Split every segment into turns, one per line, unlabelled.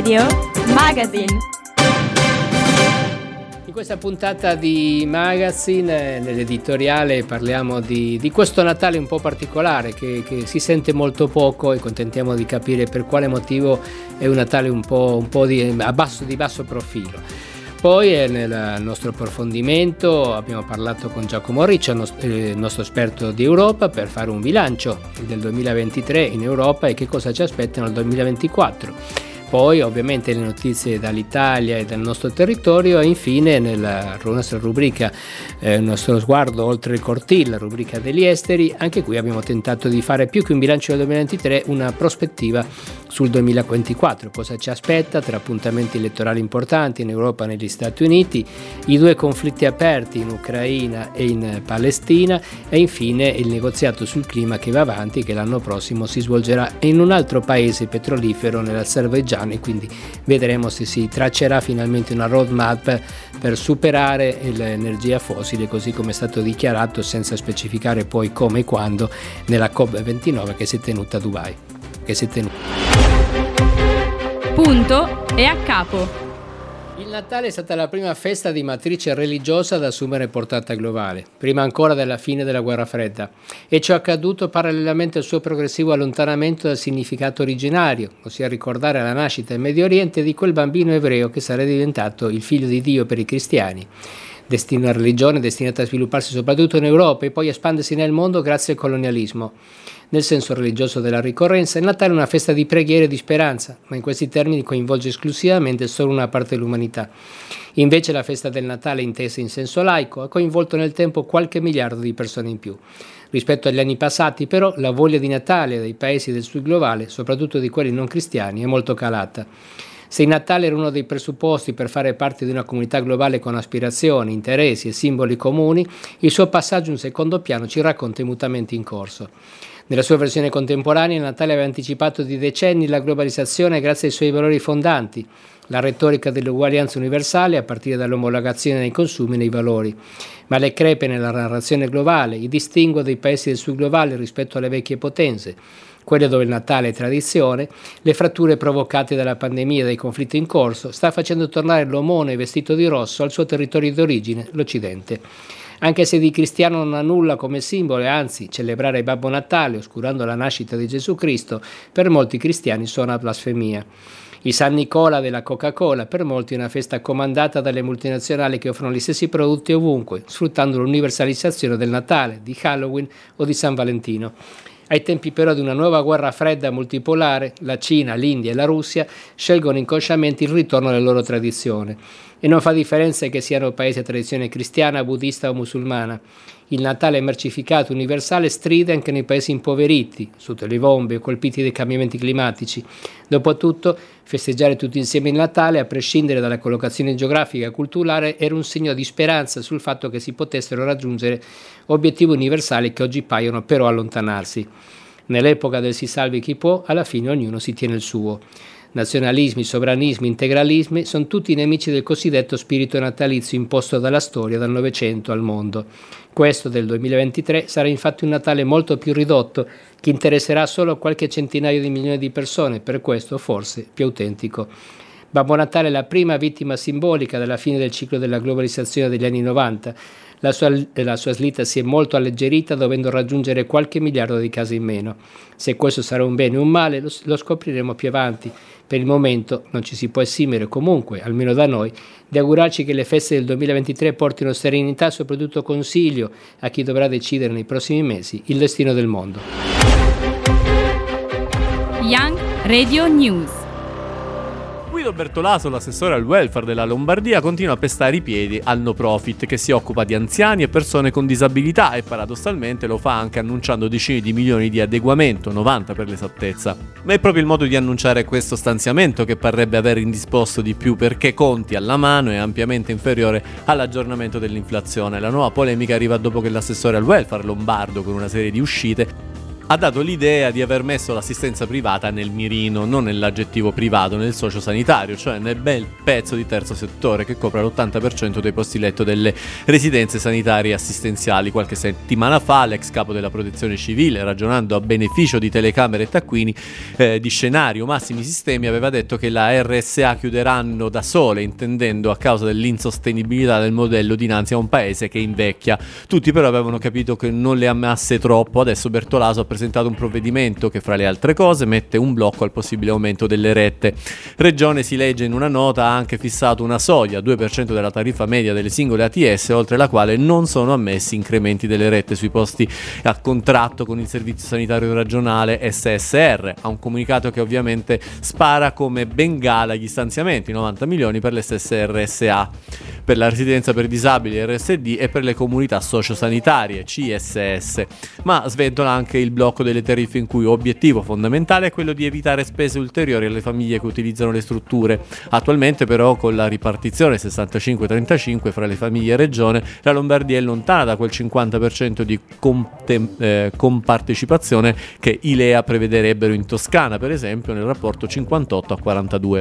Radio Magazine.
In questa puntata di Magazine, nell'editoriale, parliamo di questo Natale un po' particolare che si sente molto poco e tentiamo di capire per quale motivo è un Natale un po' di basso profilo. Poi nel nostro approfondimento abbiamo parlato con Giacomo Riccia, il nostro esperto di Europa, per fare un bilancio del 2023 in Europa e che cosa ci aspetta nel 2024. Poi ovviamente le notizie dall'Italia e dal nostro territorio e infine nella nostra rubrica, il nostro sguardo oltre il cortile, la rubrica degli esteri. Anche qui abbiamo tentato di fare più che un bilancio del 2023, una prospettiva sul 2024, cosa ci aspetta tra appuntamenti elettorali importanti in Europa e negli Stati Uniti, i due conflitti aperti in Ucraina e in Palestina e infine il negoziato sul clima che va avanti, che l'anno prossimo si svolgerà in un altro paese petrolifero, nell'Azerbaigian, e quindi vedremo se si traccerà finalmente una roadmap per superare l'energia fossile, così come è stato dichiarato senza specificare poi come e quando nella COP29 che si è tenuta a Dubai.
Punto e a capo.
Il Natale è stata la prima festa di matrice religiosa ad assumere portata globale, prima ancora della fine della Guerra Fredda, e ciò è accaduto parallelamente al suo progressivo allontanamento dal significato originario, ossia ricordare la nascita in Medio Oriente di quel bambino ebreo che sarebbe diventato il figlio di Dio per i cristiani. Una religione destinata a svilupparsi soprattutto in Europa e poi espandersi nel mondo grazie al colonialismo. Nel senso religioso della ricorrenza, il Natale è una festa di preghiera e di speranza, ma in questi termini coinvolge esclusivamente solo una parte dell'umanità. Invece la festa del Natale, intesa in senso laico, ha coinvolto nel tempo qualche miliardo di persone in più. Rispetto agli anni passati, però, la voglia di Natale dei paesi del sud globale, soprattutto di quelli non cristiani, è molto calata. Se il Natale era uno dei presupposti per fare parte di una comunità globale con aspirazioni, interessi e simboli comuni, il suo passaggio in secondo piano ci racconta i mutamenti in corso. Nella sua versione contemporanea, il Natale aveva anticipato di decenni la globalizzazione grazie ai suoi valori fondanti, la retorica dell'uguaglianza universale a partire dall'omologazione nei consumi e nei valori. Ma le crepe nella narrazione globale, i distinguo dei paesi del sud globale rispetto alle vecchie potenze, quelle dove il Natale è tradizione, le fratture provocate dalla pandemia e dai conflitti in corso, sta facendo tornare l'omone vestito di rosso al suo territorio di origine, l'Occidente. Anche se di cristiano non ha nulla come simbolo, e anzi celebrare Babbo Natale oscurando la nascita di Gesù Cristo, per molti cristiani suona blasfemia. Il San Nicola della Coca-Cola per molti è una festa comandata dalle multinazionali che offrono gli stessi prodotti ovunque, sfruttando l'universalizzazione del Natale, di Halloween o di San Valentino. Ai tempi però di una nuova guerra fredda multipolare, la Cina, l'India e la Russia scelgono inconsciamente il ritorno alle loro tradizioni. E non fa differenza che siano paesi a tradizione cristiana, buddista o musulmana. Il Natale mercificato universale stride anche nei paesi impoveriti, sotto le bombe o colpiti dai cambiamenti climatici. Dopotutto, festeggiare tutti insieme il Natale, a prescindere dalla collocazione geografica e culturale, era un segno di speranza sul fatto che si potessero raggiungere obiettivi universali che oggi paiono però allontanarsi. Nell'epoca del si salvi chi può, alla fine ognuno si tiene il suo. Nazionalismi, sovranismi, integralismi sono tutti nemici del cosiddetto spirito natalizio imposto dalla storia dal Novecento al mondo. Questo del 2023 sarà infatti un Natale molto più ridotto che interesserà solo qualche centinaio di milioni di persone, per questo forse più autentico. Babbo Natale è la prima vittima simbolica della fine del ciclo della globalizzazione degli anni 90. La sua slitta si è molto alleggerita, dovendo raggiungere qualche miliardo di case in meno. Se questo sarà un bene o un male lo scopriremo più avanti. Per il momento non ci si può esimere comunque, almeno da noi, di augurarci che le feste del 2023 portino serenità e soprattutto consiglio a chi dovrà decidere nei prossimi mesi il destino del mondo.
Young Radio News.
Guido Bertolaso, l'assessore al welfare della Lombardia, continua a pestare i piedi al no profit che si occupa di anziani e persone con disabilità e paradossalmente lo fa anche annunciando decine di milioni di adeguamento, 90 per l'esattezza. Ma è proprio il modo di annunciare questo stanziamento che parrebbe aver indisposto di più, perché conti alla mano è ampiamente inferiore all'aggiornamento dell'inflazione. La nuova polemica arriva dopo che l'assessore al welfare lombardo, con una serie di uscite, ha dato l'idea di aver messo l'assistenza privata nel mirino, non nell'aggettivo privato, nel sociosanitario, cioè nel bel pezzo di terzo settore che copre l'80% dei posti letto delle residenze sanitarie e assistenziali. Qualche settimana fa l'ex capo della protezione civile, ragionando a beneficio di telecamere e taccuini di Scenario Massimi Sistemi, aveva detto che la RSA chiuderanno da sole, intendendo a causa dell'insostenibilità del modello dinanzi a un paese che invecchia. Tutti però avevano capito che non le amasse troppo. Adesso Bertolaso ha presentato un provvedimento che, fra le altre cose, mette un blocco al possibile aumento delle rette. Regione, si legge in una nota, ha anche fissato una soglia, 2% della tariffa media delle singole ATS, oltre la quale non sono ammessi incrementi delle rette sui posti a contratto con il Servizio Sanitario Regionale SSR. Ha un comunicato che ovviamente spara come bengala gli stanziamenti, 90 milioni per le stesse RSA, per la residenza per disabili RSD e per le comunità sociosanitarie CSS, ma sventola anche il blocco delle tariffe, in cui obiettivo fondamentale è quello di evitare spese ulteriori alle famiglie che utilizzano le strutture. Attualmente però, con la ripartizione 65-35 fra le famiglie e regione, la Lombardia è lontana da quel 50% di compartecipazione che i LEA prevederebbero in Toscana, per esempio, nel rapporto 58-42.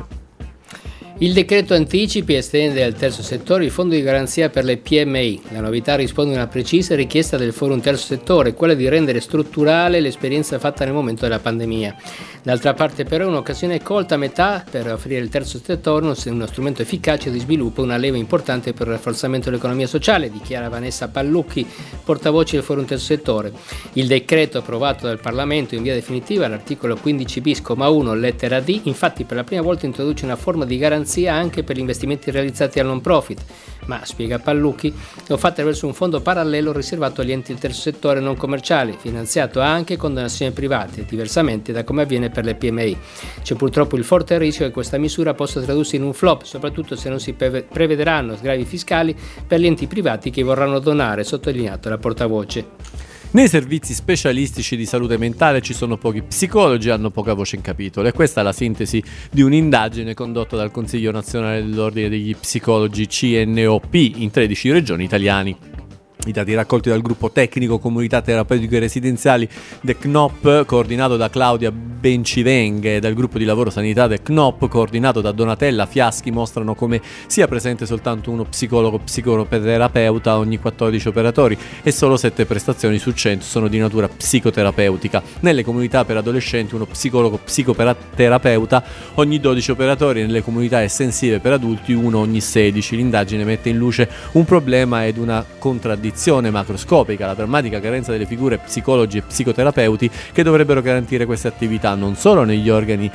Il decreto anticipi estende al terzo settore il fondo di garanzia per le PMI. La novità risponde a una precisa richiesta del Forum Terzo Settore, quella di rendere strutturale l'esperienza fatta nel momento della pandemia. D'altra parte però è un'occasione colta a metà per offrire al terzo settore uno strumento efficace di sviluppo e una leva importante per il rafforzamento dell'economia sociale, dichiara Vanessa Pallucchi, portavoce del Forum Terzo Settore. Il decreto approvato dal Parlamento in via definitiva, l'articolo 15 bis, comma 1, lettera D, infatti per la prima volta introduce una forma di garanzia anche per gli investimenti realizzati al non profit, ma, spiega Pallucchi, lo fa attraverso un fondo parallelo riservato agli enti del terzo settore non commerciali, finanziato anche con donazioni private, diversamente da come avviene per le PMI. C'è purtroppo il forte rischio che questa misura possa tradursi in un flop, soprattutto se non si prevederanno sgravi fiscali per gli enti privati che vorranno donare, sottolineato la portavoce.
Nei servizi specialistici di salute mentale ci sono pochi psicologi e hanno poca voce in capitolo, e questa è la sintesi di un'indagine condotta dal Consiglio Nazionale dell'Ordine degli Psicologi CNOP in 13 regioni italiane. I dati raccolti dal gruppo tecnico comunità terapeutiche residenziali DECNOP, coordinato da Claudia Bencivenghe, e dal gruppo di lavoro sanità DECNOP, coordinato da Donatella Fiaschi, mostrano come sia presente soltanto uno psicoterapeuta ogni 14 operatori e solo 7 prestazioni su 100 sono di natura psicoterapeutica. Nelle comunità per adolescenti uno psicoterapeuta ogni 12 operatori, e nelle comunità estensive per adulti uno ogni 16. L'indagine mette in luce un problema ed una contraddizione macroscopica: la drammatica carenza delle figure psicologi e psicoterapeuti che dovrebbero garantire queste attività non solo negli organi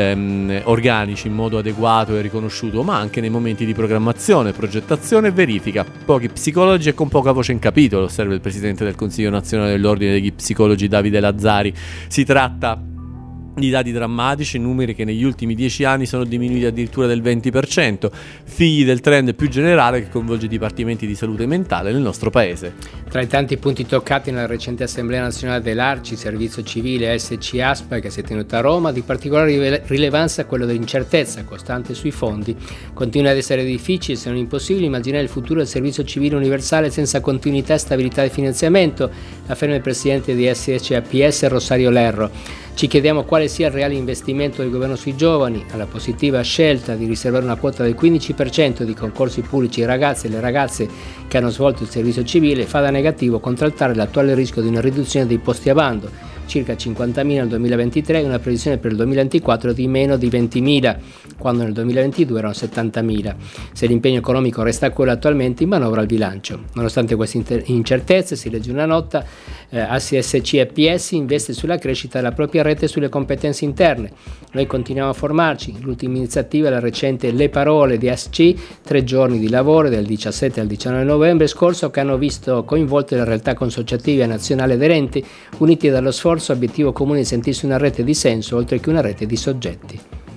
organici in modo adeguato e riconosciuto, ma anche nei momenti di programmazione, progettazione e verifica. Pochi psicologi e con poca voce in capitolo, osserva il presidente del Consiglio Nazionale dell'Ordine degli Psicologi Davide Lazzari. Si tratta di dati drammatici, numeri che negli ultimi 10 anni sono diminuiti addirittura del 20%, figli del trend più generale che coinvolge i dipartimenti di salute mentale nel nostro paese.
Tra i tanti punti toccati nella recente Assemblea Nazionale dell'ARCI, Servizio Civile SC-ASPA, che si è tenuta a Roma, di particolare rilevanza quello dell'incertezza costante sui fondi. Continua ad essere difficile, se non impossibile, immaginare il futuro del Servizio Civile Universale senza continuità e stabilità di finanziamento, afferma il presidente di SC-APS Rosario Lerro. Ci chiediamo quale sia il reale investimento del governo sui giovani. Alla positiva scelta di riservare una quota del 15% di concorsi pubblici ai ragazzi e alle ragazze che hanno svolto il servizio civile fa da negativo contraltare l'attuale rischio di una riduzione dei posti a bando, circa 50.000 nel 2023 e una previsione per il 2024 di meno di 20.000, quando nel 2022 erano 70.000. Se l'impegno economico resta quello attualmente, in manovra al bilancio. Nonostante queste incertezze, si legge una nota, ACSC e PS investe sulla crescita della propria rete e sulle competenze interne. Noi continuiamo a formarci. L'ultima iniziativa è la recente Le Parole di ASC, 3 giorni di lavoro del 17 al 19 novembre scorso, che hanno visto coinvolte le realtà consociative nazionali aderenti, uniti dallo sforzo obiettivo comune di sentirsi una rete di senso oltre che una rete di soggetti.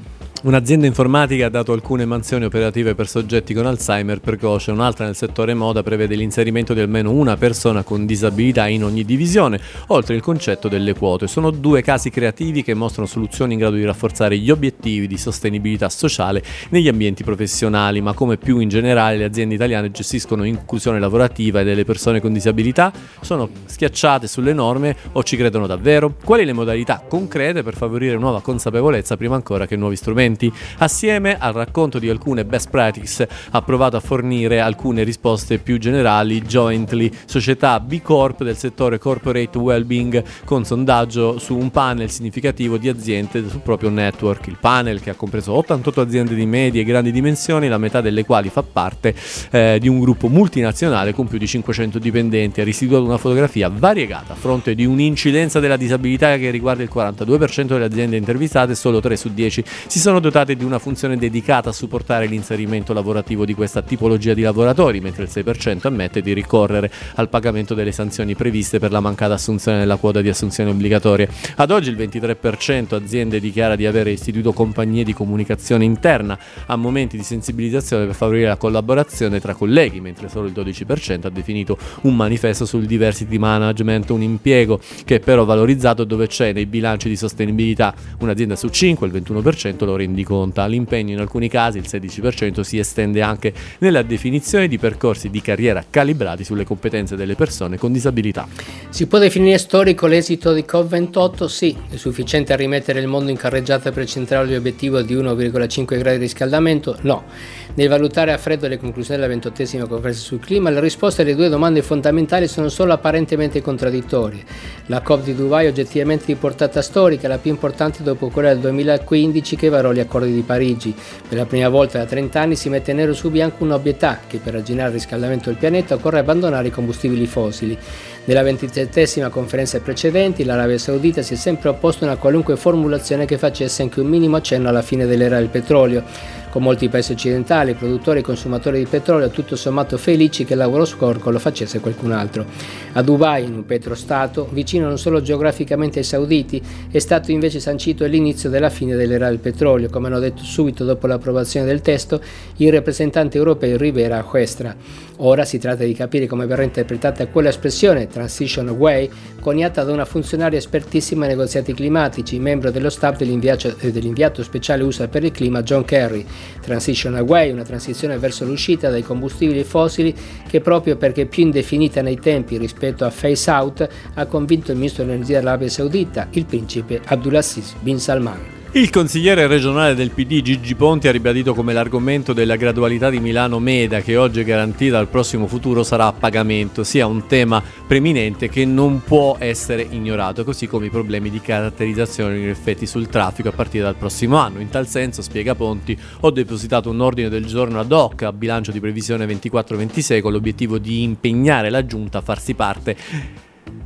Un'azienda informatica ha dato alcune mansioni operative per soggetti con Alzheimer precoce, un'altra nel settore moda prevede l'inserimento di almeno una persona con disabilità in ogni divisione, oltre il concetto delle quote. Sono 2 casi creativi che mostrano soluzioni in grado di rafforzare gli obiettivi di sostenibilità sociale negli ambienti professionali, ma come più in generale le aziende italiane gestiscono inclusione lavorativa delle persone con disabilità? Sono schiacciate sulle norme o ci credono davvero? Quali le modalità concrete per favorire nuova consapevolezza prima ancora che nuovi strumenti? Assieme al racconto di alcune best practices ha provato a fornire alcune risposte più generali Jointly, società B Corp del settore corporate wellbeing, con sondaggio su un panel significativo di aziende sul proprio network. Il panel, che ha compreso 88 aziende di medie e grandi dimensioni, la metà delle quali fa parte di un gruppo multinazionale con più di 500 dipendenti, ha restituito una fotografia variegata a fronte di un'incidenza della disabilità che riguarda il 42% delle aziende intervistate. Solo 3 su 10 si sono dotate di una funzione dedicata a supportare l'inserimento lavorativo di questa tipologia di lavoratori, mentre il 6% ammette di ricorrere al pagamento delle sanzioni previste per la mancata assunzione della quota di assunzione obbligatorie. Ad oggi il 23% aziende dichiara di aver istituito compagnie di comunicazione interna a momenti di sensibilizzazione per favorire la collaborazione tra colleghi, mentre solo il 12% ha definito un manifesto sul diversity management, un impiego che è però valorizzato dove c'è nei bilanci di sostenibilità. Un'azienda su 5, il 21%, lo rendiconta. L'impegno in alcuni casi, il 16%, si estende anche nella definizione di percorsi di carriera calibrati sulle competenze delle persone con disabilità.
Si può definire storico l'esito di COP28? Sì. È sufficiente a rimettere il mondo in carreggiata per centrare l'obiettivo di 1,5 gradi di riscaldamento? No. Nel valutare a freddo le conclusioni della 28esima conferenza sul clima, le risposte alle 2 domande fondamentali sono solo apparentemente contraddittorie. La COP di Dubai è oggettivamente di portata storica, la più importante dopo quella del 2015 che varò gli accordi di Parigi. Per la prima volta da 30 anni si mette nero su bianco un'obvietà, che per arginare il riscaldamento del pianeta occorre abbandonare i combustibili fossili. Nella 27esima conferenza precedenti l'Arabia Saudita si è sempre opposta a una qualunque formulazione che facesse anche un minimo accenno alla fine dell'era del petrolio. Con molti paesi occidentali, produttori e consumatori di petrolio, tutto sommato felici che il lavoro sporco lo facesse qualcun altro. A Dubai, in un petrostato, vicino non solo geograficamente ai sauditi, è stato invece sancito l'inizio della fine dell'era del petrolio, come hanno detto subito dopo l'approvazione del testo il rappresentante europeo Rivera Huestra. Ora si tratta di capire come verrà interpretata quella espressione, Transition Away, coniata da una funzionaria espertissima ai negoziati climatici, membro dello staff dell'inviato speciale USA per il clima John Kerry. Transition Away, una transizione verso l'uscita dai combustibili fossili che, proprio perché più indefinita nei tempi rispetto a phase out, ha convinto il ministro dell'energia dell'Arabia Saudita, il principe Abdulaziz bin Salman.
Il consigliere regionale del PD Gigi Ponti ha ribadito come l'argomento della gradualità di Milano Meda, che oggi è garantita al prossimo futuro sarà a pagamento, sia un tema preminente che non può essere ignorato, così come i problemi di caratterizzazione e gli effetti sul traffico a partire dal prossimo anno. In tal senso, spiega Ponti, ho depositato un ordine del giorno ad hoc a bilancio di previsione 24-26 con l'obiettivo di impegnare la Giunta a farsi parte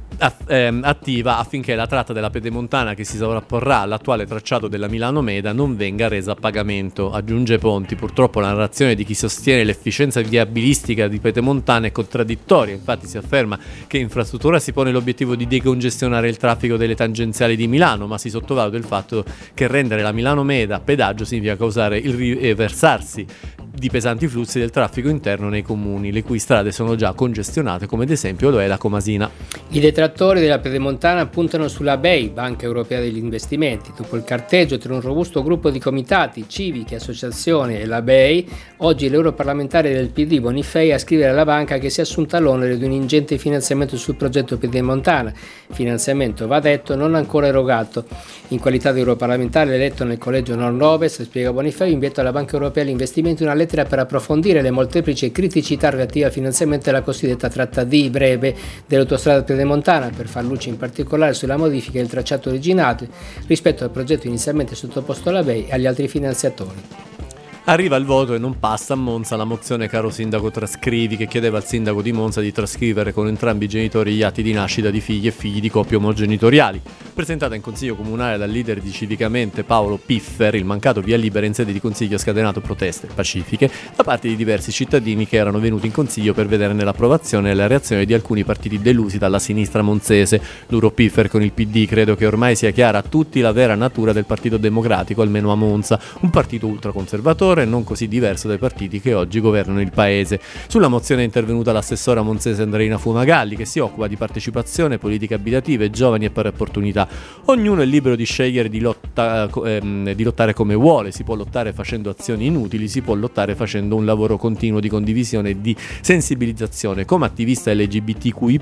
attiva affinché la tratta della Pedemontana che si sovrapporrà all'attuale tracciato della Milano Meda non venga resa a pagamento. Aggiunge Ponti, purtroppo la narrazione di chi sostiene l'efficienza viabilistica di Pedemontana è contraddittoria. Infatti si afferma che infrastruttura si pone l'obiettivo di decongestionare il traffico delle tangenziali di Milano, ma si sottovaluta il fatto che rendere la Milano Meda a pedaggio significa causare il riversarsi di pesanti flussi del traffico interno nei comuni, le cui strade sono già congestionate, come ad esempio lo è la Comasina.
I detrattori della Pedemontana puntano sulla BEI, Banca Europea degli Investimenti. Dopo il carteggio tra un robusto gruppo di comitati, civiche, associazioni e la BEI, oggi l'europarlamentare del PD Bonifei a scrivere alla banca che si è assunta l'onere di un ingente finanziamento sul progetto Pedemontana. Finanziamento, va detto, non ancora erogato. In qualità di europarlamentare eletto nel collegio Nord-Ovest, spiega Bonifei, invito alla Banca Europea agli Investimenti una lettera per approfondire le molteplici criticità relative al finanziamento della cosiddetta tratta D breve dell'autostrada Pedemontana, per far luce in particolare sulla modifica del tracciato originario rispetto al progetto inizialmente sottoposto alla BEI e agli altri finanziatori.
Arriva il voto e non passa a Monza la mozione Caro Sindaco Trascrivi, che chiedeva al sindaco di Monza di trascrivere con entrambi i genitori gli atti di nascita di figli e figli di coppie omogenitoriali. presentata in consiglio comunale dal leader di Civicamente Paolo Piffer, il mancato via libera in sede di consiglio ha scatenato proteste pacifiche da parte di diversi cittadini che erano venuti in consiglio per vederne l'approvazione e la reazione di alcuni partiti delusi dalla sinistra monzese. Duro Piffer con il PD: credo che ormai sia chiara a tutti la vera natura del Partito Democratico, almeno a Monza, un partito ultraconservatore non così diverso dai partiti che oggi governano il paese. Sulla mozione è intervenuta l'assessora monzese Andreina Fumagalli, che si occupa di partecipazione, politiche abitative, giovani e pari opportunità. Ognuno è libero di scegliere di lottare come vuole, si può lottare facendo azioni inutili, si può lottare facendo un lavoro continuo di condivisione e di sensibilizzazione. Come attivista LGBTQI+,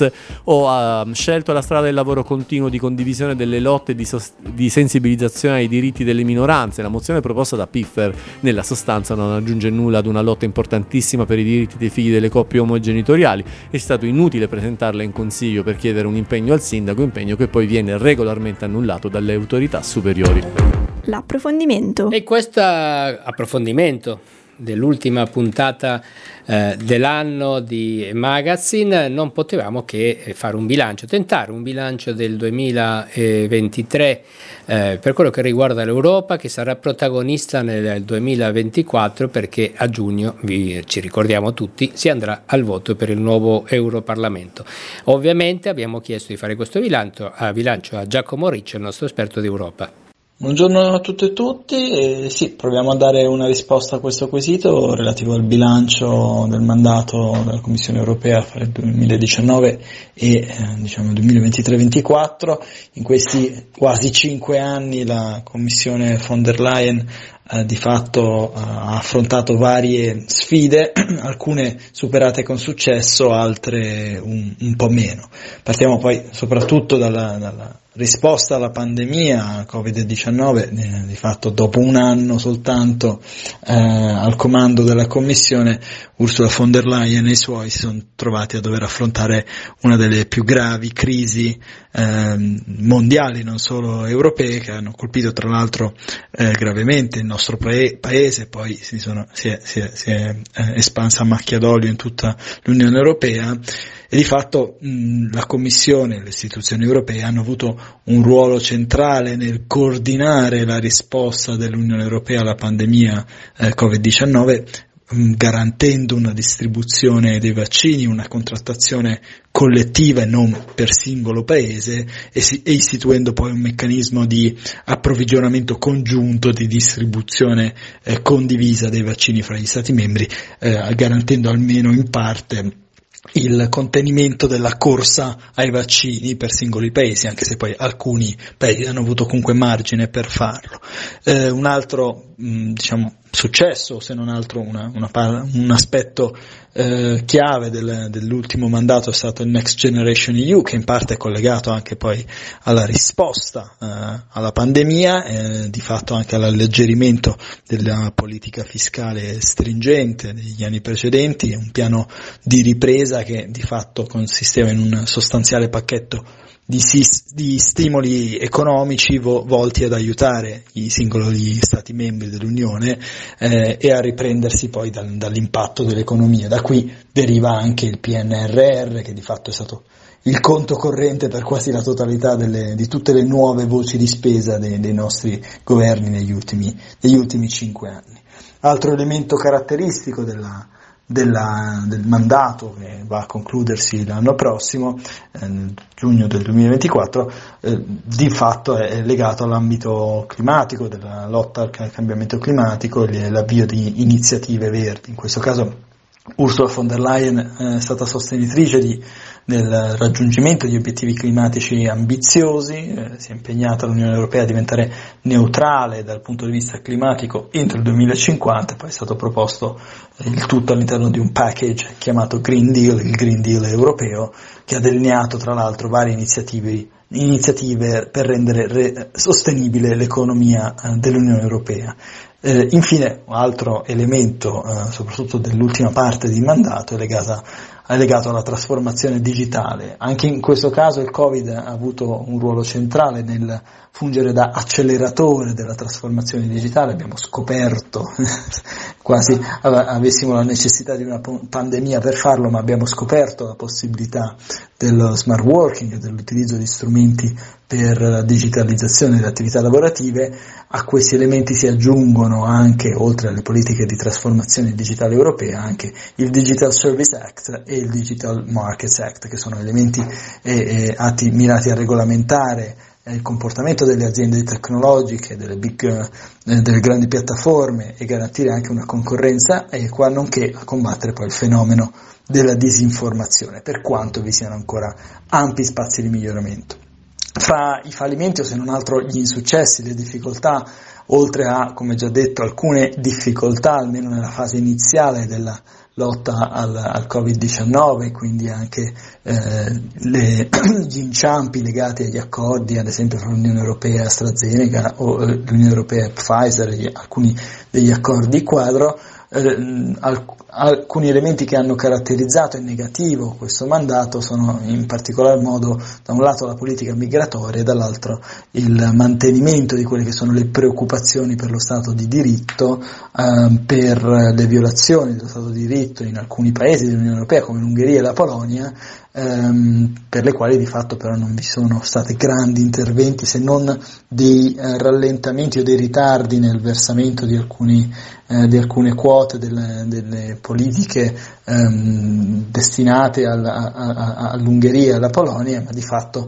ho scelto la strada del lavoro continuo di condivisione delle lotte e di sensibilizzazione ai diritti delle minoranze. La mozione proposta da Piffer nella sostanza non aggiunge nulla ad una lotta importantissima per i diritti dei figli delle coppie omogenitoriali. È stato inutile presentarla in consiglio per chiedere un impegno al sindaco, impegno che poi viene regolarmente annullato dalle autorità superiori.
L'approfondimento.
E questo approfondimento dell'ultima puntata dell'anno di Magazine non potevamo che fare un bilancio, tentare un bilancio del 2023 per quello che riguarda l'Europa, che sarà protagonista nel 2024, perché a giugno, ci ricordiamo tutti, si andrà al voto per il nuovo Europarlamento. Ovviamente abbiamo chiesto di fare questo bilancio a Giacomo Riccio, il nostro esperto d'Europa.
Buongiorno a tutte e tutti, sì, proviamo a dare una risposta a questo quesito relativo al bilancio del mandato della Commissione Europea per il 2019 e 2023-24. In questi quasi 5 anni la Commissione von der Leyen di fatto ha affrontato varie sfide, alcune superate con successo, altre un po' meno. Partiamo poi soprattutto dalla risposta alla pandemia Covid-19, di fatto dopo un anno soltanto al comando della Commissione, Ursula von der Leyen e i suoi si sono trovati a dover affrontare una delle più gravi crisi mondiali, non solo europee, che hanno colpito tra l'altro gravemente il nostro paese, poi si è espansa a macchia d'olio in tutta l'Unione Europea. E di fatto la Commissione e le istituzioni europee hanno avuto un ruolo centrale nel coordinare la risposta dell'Unione Europea alla pandemia Covid-19, garantendo una distribuzione dei vaccini, una contrattazione collettiva e non per singolo paese, e istituendo poi un meccanismo di approvvigionamento congiunto, di distribuzione condivisa dei vaccini fra gli Stati membri, garantendo almeno in parte il contenimento della corsa ai vaccini per singoli paesi, anche se poi alcuni paesi hanno avuto comunque margine per farlo. Un altro successo, se non altro un aspetto chiave dell'ultimo mandato è stato il Next Generation EU, che in parte è collegato anche poi alla risposta alla pandemia, di fatto anche all'alleggerimento della politica fiscale stringente degli anni precedenti, un piano di ripresa che di fatto consisteva in un sostanziale pacchetto di stimoli economici volti ad aiutare i singoli Stati membri dell'Unione e a riprendersi poi dall'impatto dell'economia. Da qui deriva anche il PNRR, che di fatto è stato il conto corrente per quasi la totalità di tutte le nuove voci di spesa dei nostri governi negli ultimi 5 anni. Altro elemento caratteristico del mandato che va a concludersi l'anno prossimo, giugno del 2024, di fatto è legato all'ambito climatico, della lotta al cambiamento climatico e l'avvio di iniziative verdi. In questo caso Ursula von der Leyen è stata sostenitrice del raggiungimento di obiettivi climatici ambiziosi, si è impegnata l'Unione Europea a diventare neutrale dal punto di vista climatico entro il 2050, poi è stato proposto il tutto all'interno di un package chiamato Green Deal, il Green Deal europeo, che ha delineato tra l'altro varie iniziative per rendere sostenibile l'economia dell'Unione Europea. Infine, un altro elemento, soprattutto dell'ultima parte di mandato, è legata legato alla trasformazione digitale. Anche in questo caso il Covid ha avuto un ruolo centrale nel fungere da acceleratore della trasformazione digitale. Abbiamo scoperto, quasi avessimo la necessità di una pandemia per farlo, ma abbiamo scoperto la possibilità dello smart working, dell'utilizzo di strumenti per la digitalizzazione delle attività lavorative. A questi elementi si aggiungono anche, oltre alle politiche di trasformazione digitale europea, anche il Digital Service Act e il Digital Markets Act, che sono elementi atti mirati a regolamentare il comportamento delle aziende tecnologiche, delle grandi piattaforme, e garantire anche una concorrenza equa, nonché a combattere poi il fenomeno della disinformazione, per quanto vi siano ancora ampi spazi di miglioramento. Fra i fallimenti, o se non altro gli insuccessi, le difficoltà, oltre a, come già detto, alcune difficoltà, almeno nella fase iniziale della lotta al Covid-19, quindi anche gli inciampi legati agli accordi, ad esempio fra l'Unione Europea e AstraZeneca o l'Unione Europea e Pfizer, alcuni degli accordi quadro, alcuni elementi che hanno caratterizzato in negativo questo mandato sono in particolar modo, da un lato, la politica migratoria e dall'altro il mantenimento di quelle che sono le preoccupazioni per lo Stato di diritto, per le violazioni dello Stato di diritto in alcuni paesi dell'Unione Europea come l'Ungheria e la Polonia, per le quali di fatto però non vi sono stati grandi interventi, se non dei rallentamenti o dei ritardi nel versamento di alcune quote delle politiche destinate all'Ungheria e alla Polonia, ma di fatto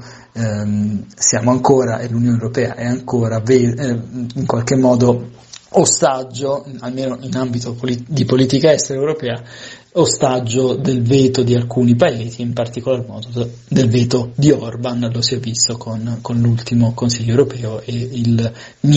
siamo ancora, e l'Unione Europea è ancora in qualche modo ostaggio, almeno in ambito di politica estera europea, ostaggio del veto di alcuni paesi, in particolar modo del veto di Orban. Lo si è visto con l'ultimo Consiglio europeo e il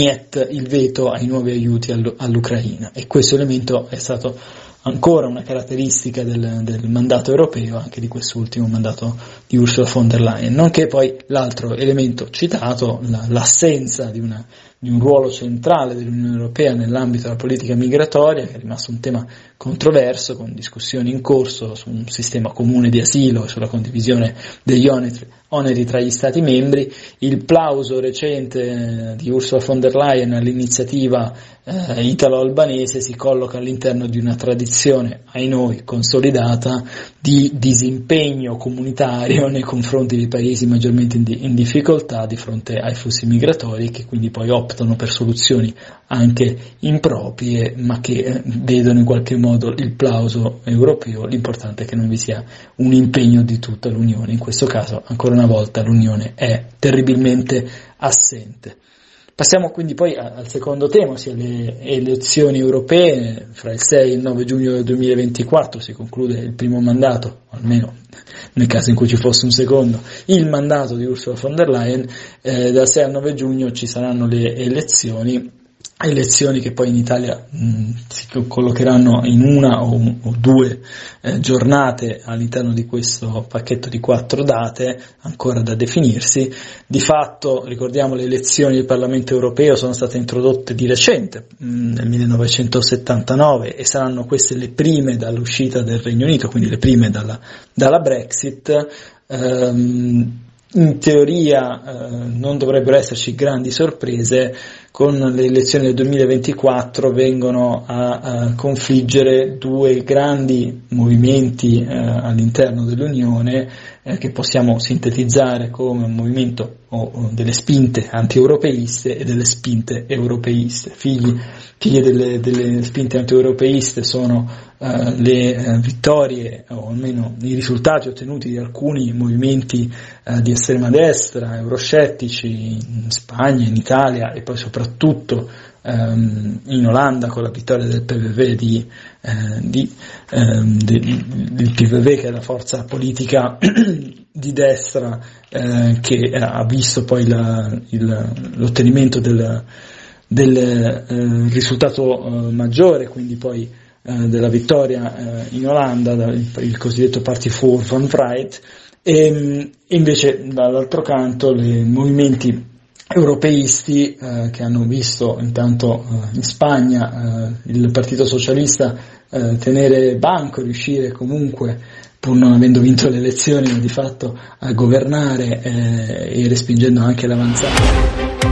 veto ai nuovi aiuti all'Ucraina, e questo elemento è stato ancora una caratteristica del mandato europeo, anche di quest'ultimo mandato di Ursula von der Leyen, nonché poi l'altro elemento citato, l'assenza di un ruolo centrale dell'Unione Europea nell'ambito della politica migratoria, che è rimasto un tema controverso, con discussioni in corso su un sistema comune di asilo e sulla condivisione degli oneri tra gli Stati membri. Il plauso recente di Ursula von der Leyen all'iniziativa italo-albanese si colloca all'interno di una tradizione, ai noi, consolidata di disimpegno comunitario nei confronti dei paesi maggiormente in difficoltà di fronte ai flussi migratori, che quindi poi optano per soluzioni anche improprie, ma che vedono in qualche modo il plauso europeo. L'importante è che non vi sia un impegno di tutta l'Unione. In questo caso, ancora una volta, l'Unione è terribilmente assente. Passiamo quindi poi al secondo tema, ossia le elezioni europee. Fra il 6 e il 9 giugno del 2024 si conclude il primo mandato, o almeno nel caso in cui ci fosse un secondo, il mandato di Ursula von der Leyen. Dal 6 al 9 giugno ci saranno le elezioni che poi in Italia si collocheranno in una o due giornate all'interno di questo pacchetto di 4 date ancora da definirsi. Di fatto, ricordiamo, le elezioni del Parlamento europeo sono state introdotte di recente, nel 1979, e saranno queste le prime dall'uscita del Regno Unito, quindi le prime dalla Brexit. In teoria non dovrebbero esserci grandi sorprese. Con le elezioni del 2024 vengono a confliggere due grandi movimenti all'interno dell'Unione, che possiamo sintetizzare come un movimento o delle spinte anti-europeiste e delle spinte europeiste. Figlie delle spinte anti-europeiste sono le vittorie, o almeno i risultati ottenuti di alcuni movimenti di estrema destra, euroscettici, in Spagna, in Italia e poi soprattutto in Olanda, con la vittoria del PVV del PVV, che è la forza politica di destra che ha visto poi l'ottenimento del risultato maggiore, quindi poi della vittoria in Olanda, il cosiddetto Party for Van Vrijt, e invece dall'altro canto i movimenti europeisti che hanno visto intanto in Spagna il Partito Socialista tenere banco, riuscire comunque, pur non avendo vinto le elezioni, ma di fatto a governare e respingendo anche l'avanzata.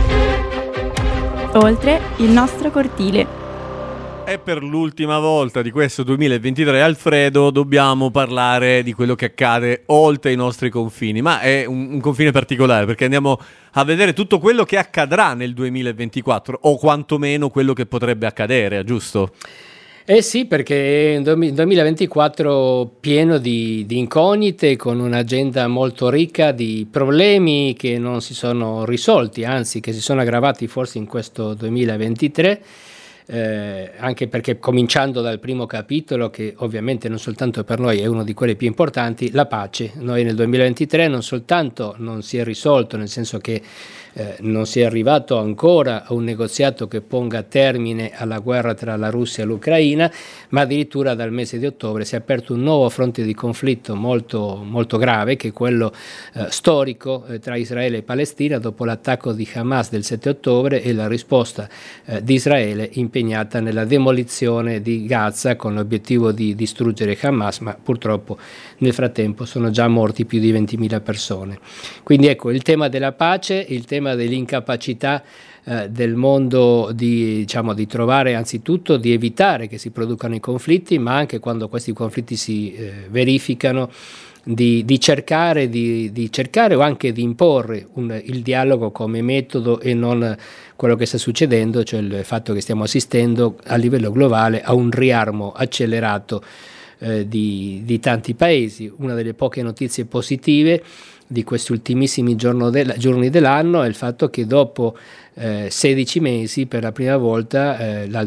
Oltre il nostro cortile.
E per l'ultima volta di questo 2023, Alfredo, dobbiamo parlare di quello che accade oltre i nostri confini, ma è un confine particolare perché andiamo a vedere tutto quello che accadrà nel 2024 o quantomeno quello che potrebbe accadere, giusto?
Eh sì, perché è un 2024 pieno di incognite, con un'agenda molto ricca di problemi che non si sono risolti, anzi che si sono aggravati forse in questo 2023. Anche perché, cominciando dal primo capitolo, che ovviamente non soltanto per noi è uno di quelli più importanti, la pace. Noi nel 2023 non soltanto non si è risolto, nel senso che non si è arrivato ancora a un negoziato che ponga termine alla guerra tra la Russia e l'Ucraina, ma addirittura dal mese di ottobre si è aperto un nuovo fronte di conflitto molto, molto grave, che è quello storico tra Israele e Palestina, dopo l'attacco di Hamas del 7 ottobre e la risposta di Israele impegnata nella demolizione di Gaza con l'obiettivo di distruggere Hamas, ma purtroppo nel frattempo sono già morti più di 20.000 persone. Quindi ecco, il tema della pace, il tema dell'incapacità del mondo di trovare, anzitutto di evitare che si producano i conflitti, ma anche quando questi conflitti si verificano, di cercare o anche di imporre il dialogo come metodo e non quello che sta succedendo, cioè il fatto che stiamo assistendo a livello globale a un riarmo accelerato di tanti paesi. Una delle poche notizie positive di questi ultimissimi giorni dell'anno è il fatto che dopo 16 mesi, per la prima volta,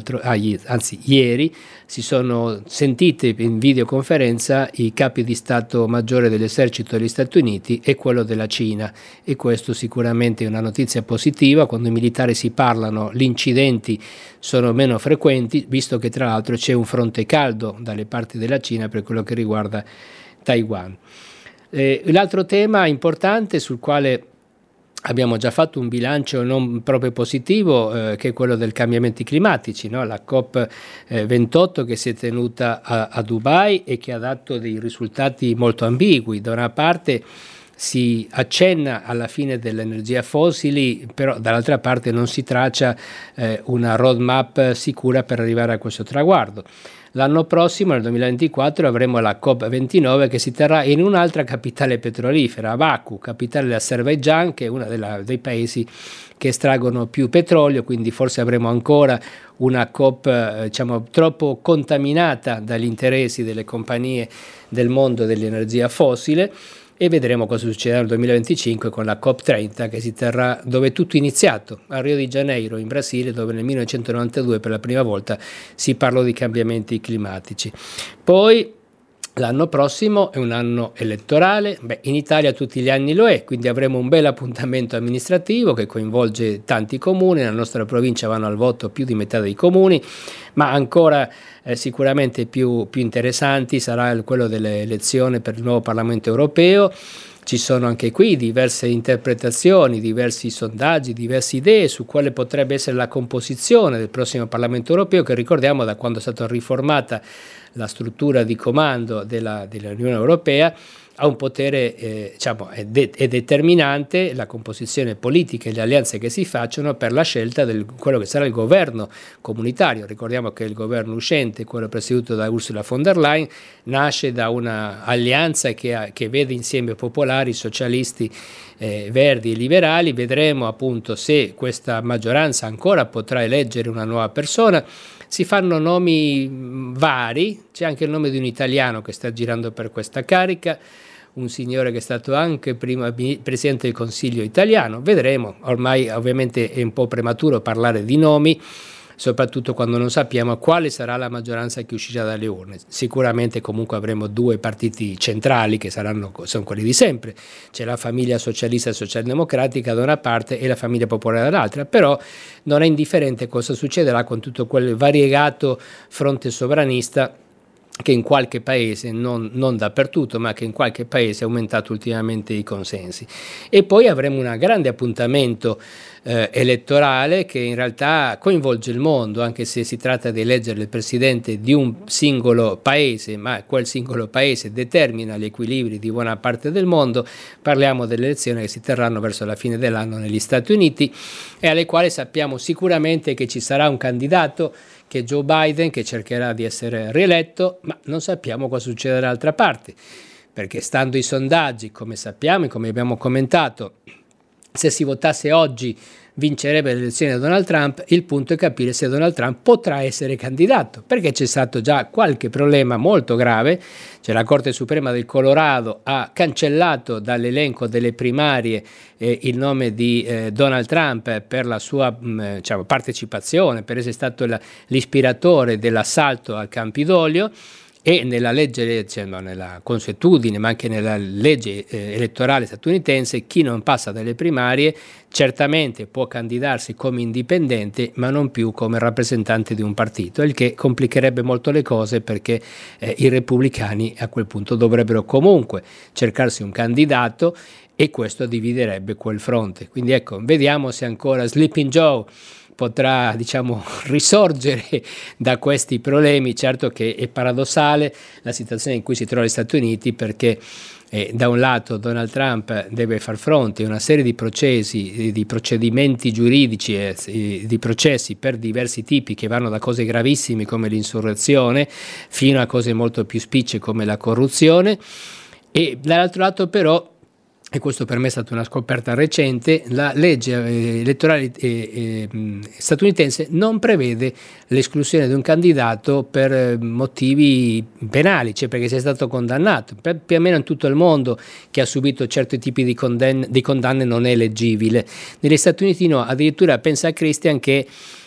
ieri, si sono sentite in videoconferenza i capi di Stato Maggiore dell'esercito degli Stati Uniti e quello della Cina, e questo sicuramente è una notizia positiva. Quando i militari si parlano, gli incidenti sono meno frequenti, visto che tra l'altro c'è un fronte caldo dalle parti della Cina per quello che riguarda Taiwan. L'altro tema importante sul quale abbiamo già fatto un bilancio non proprio positivo, che è quello dei cambiamenti climatici, no? La COP28 che si è tenuta a Dubai e che ha dato dei risultati molto ambigui. Da una parte si accenna alla fine delle energie fossili, però dall'altra parte non si traccia una roadmap sicura per arrivare a questo traguardo. L'anno prossimo, nel 2024, avremo la COP29 che si terrà in un'altra capitale petrolifera, a Baku, capitale dell'Azerbaigian, che è uno dei paesi che estraggono più petrolio, quindi forse avremo ancora una COP troppo contaminata dagli interessi delle compagnie del mondo dell'energia fossile. E vedremo cosa succederà nel 2025 con la COP30 che si terrà dove tutto è iniziato, a Rio de Janeiro, in Brasile, dove nel 1992 per la prima volta si parlò di cambiamenti climatici. Poi l'anno prossimo è un anno elettorale, in Italia tutti gli anni lo è, quindi avremo un bel appuntamento amministrativo che coinvolge tanti comuni. Nella nostra provincia vanno al voto più di metà dei comuni, ma ancora sicuramente più interessanti sarà quello delle elezioni per il nuovo Parlamento europeo. Ci sono anche qui diverse interpretazioni, diversi sondaggi, diverse idee su quale potrebbe essere la composizione del prossimo Parlamento europeo, che ricordiamo, da quando è stata riformata la struttura di comando dell'Unione Europea, ha un potere è determinante la composizione politica e le alleanze che si facciano per la scelta di quello che sarà il governo comunitario. Ricordiamo che il governo uscente, quello presieduto da Ursula von der Leyen, nasce da una alleanza che vede insieme popolari, socialisti, verdi e liberali. Vedremo appunto se questa maggioranza ancora potrà eleggere una nuova persona. Si fanno nomi vari, c'è anche il nome di un italiano che sta girando per questa carica, un signore che è stato anche prima Presidente del Consiglio italiano. Vedremo, ormai ovviamente è un po' prematuro parlare di nomi, soprattutto quando non sappiamo quale sarà la maggioranza che uscirà dalle urne. Sicuramente comunque avremo due partiti centrali che sono quelli di sempre. C'è la famiglia socialista e socialdemocratica da una parte e la famiglia popolare dall'altra, però non è indifferente cosa succederà con tutto quel variegato fronte sovranista che in qualche paese, non dappertutto, ma che in qualche paese ha aumentato ultimamente i consensi. E poi avremo un grande appuntamento elettorale che in realtà coinvolge il mondo, anche se si tratta di eleggere il presidente di un singolo paese, ma quel singolo paese determina gli equilibri di buona parte del mondo. Parliamo delle elezioni che si terranno verso la fine dell'anno negli Stati Uniti e alle quali sappiamo sicuramente che ci sarà un candidato che è Joe Biden, che cercherà di essere rieletto, ma non sappiamo cosa succederà dall'altra parte, perché stando ai sondaggi, come sappiamo e come abbiamo commentato, se si votasse oggi vincerebbe le elezioni da Donald Trump. Il punto è capire se Donald Trump potrà essere candidato, perché c'è stato già qualche problema molto grave. Cioè, la Corte Suprema del Colorado ha cancellato dall'elenco delle primarie il nome di Donald Trump per la sua partecipazione, per essere stato l'ispiratore dell'assalto al Campidoglio. E nella legge, nella consuetudine, ma anche nella legge elettorale statunitense, chi non passa dalle primarie certamente può candidarsi come indipendente, ma non più come rappresentante di un partito, il che complicherebbe molto le cose, perché i repubblicani a quel punto dovrebbero comunque cercarsi un candidato e questo dividerebbe quel fronte. Quindi ecco, vediamo se ancora Sleeping Joe potrà, risorgere da questi problemi. Certo che è paradossale la situazione in cui si trova gli Stati Uniti, perché da un lato Donald Trump deve far fronte a una serie di procedimenti giuridici e di processi per diversi tipi, che vanno da cose gravissime come l'insurrezione fino a cose molto più spicce come la corruzione, e dall'altro lato però, e questo per me è stata una scoperta recente, la legge elettorale statunitense non prevede l'esclusione di un candidato per motivi penali, cioè perché sia stato condannato. Più o meno in tutto il mondo chi ha subito certi tipi di condanne non è eleggibile. Negli Stati Uniti no, addirittura pensa Christian che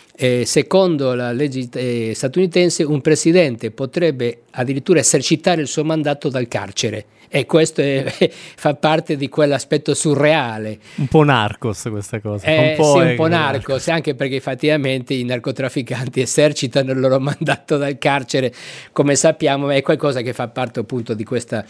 secondo la legge statunitense un presidente potrebbe addirittura esercitare il suo mandato dal carcere, e questo fa parte di quell'aspetto surreale.
Un po' narcos questa cosa.
Un po' narcos, anche perché effettivamente i narcotrafficanti esercitano il loro mandato dal carcere, come sappiamo, è qualcosa che fa parte appunto di questa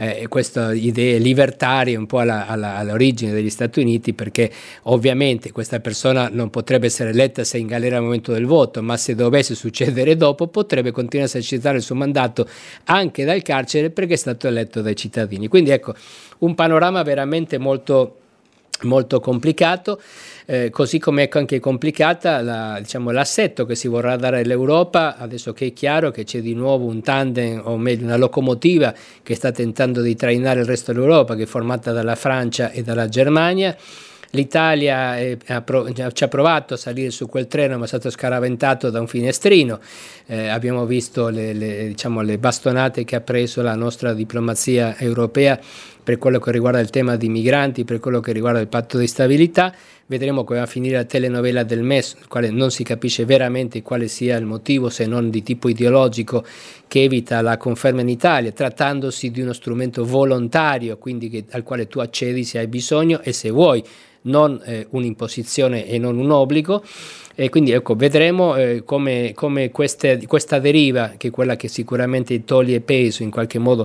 idee libertarie un po' all'origine degli Stati Uniti, perché ovviamente questa persona non potrebbe essere eletta se è in galera al momento del voto, ma se dovesse succedere dopo potrebbe continuare a esercitare il suo mandato anche dal carcere, perché è stato eletto dai cittadini. Quindi ecco, un panorama veramente molto molto complicato, così come ecco anche complicata l'assetto che si vorrà dare all'Europa, adesso che è chiaro che c'è di nuovo un tandem, o meglio una locomotiva che sta tentando di trainare il resto dell'Europa, che è formata dalla Francia e dalla Germania. L'Italia ci ha provato a salire su quel treno, ma è stato scaraventato da un finestrino. Abbiamo visto le bastonate che ha preso la nostra diplomazia europea per quello che riguarda il tema di migranti, per quello che riguarda il patto di stabilità. Vedremo come va a finire la telenovela del MES, nel quale non si capisce veramente quale sia il motivo, se non di tipo ideologico, che evita la conferma in Italia, trattandosi di uno strumento volontario, quindi al quale tu accedi se hai bisogno e se vuoi, non un'imposizione e non un obbligo. E quindi ecco, vedremo come questa deriva, che è quella che sicuramente toglie peso, in qualche modo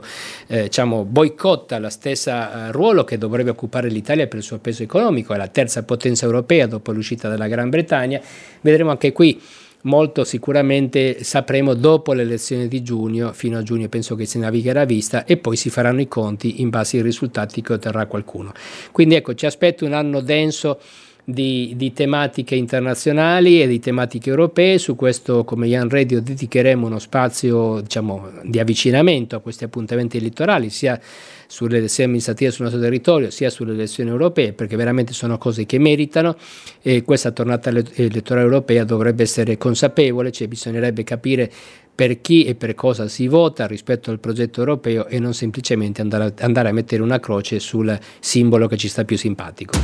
boicotta la stessa ruolo che dovrebbe occupare l'Italia per il suo peso economico, è la terza potenza europea dopo l'uscita della Gran Bretagna. Vedremo anche qui. Molto sicuramente sapremo dopo le elezioni di giugno. Fino a giugno penso che si navigherà a vista e poi si faranno i conti in base ai risultati che otterrà qualcuno. Quindi ecco, ci aspetta un anno denso di tematiche internazionali e di tematiche europee. Su questo, come Young Radio, dedicheremo uno spazio di avvicinamento a questi appuntamenti elettorali, sia sulle elezioni amministrative sul nostro territorio, sia sulle elezioni europee, perché veramente sono cose che meritano, e questa tornata elettorale europea dovrebbe essere consapevole, cioè bisognerebbe capire per chi e per cosa si vota rispetto al progetto europeo, e non semplicemente andare a mettere una croce sul simbolo che ci sta più simpatico.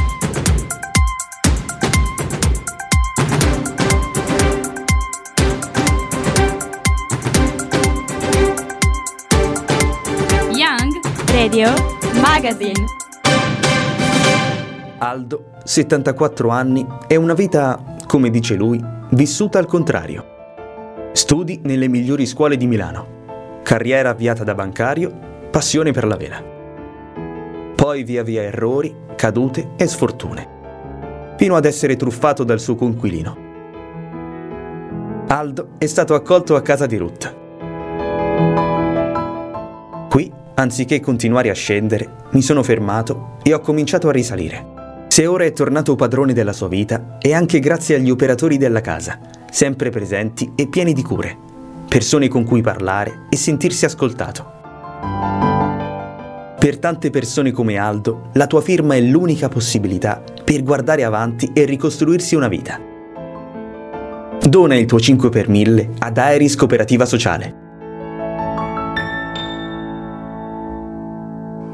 Radio Magazine.
Aldo, 74 anni, e una vita, come dice lui, vissuta al contrario. Studi nelle migliori scuole di Milano, carriera avviata da bancario, passione per la vela. Poi via via errori, cadute e sfortune. fino ad essere truffato dal suo coinquilino. Aldo è stato accolto a casa di Ruth. Qui, anziché continuare a scendere, mi sono fermato e ho cominciato a risalire. Se ora è tornato padrone della sua vita, è anche grazie agli operatori della casa, sempre presenti e pieni di cure, persone con cui parlare e sentirsi ascoltato. Per tante persone come Aldo, la tua firma è l'unica possibilità per guardare avanti e ricostruirsi una vita. Dona il tuo 5 per 1000 ad Aeris Cooperativa Sociale.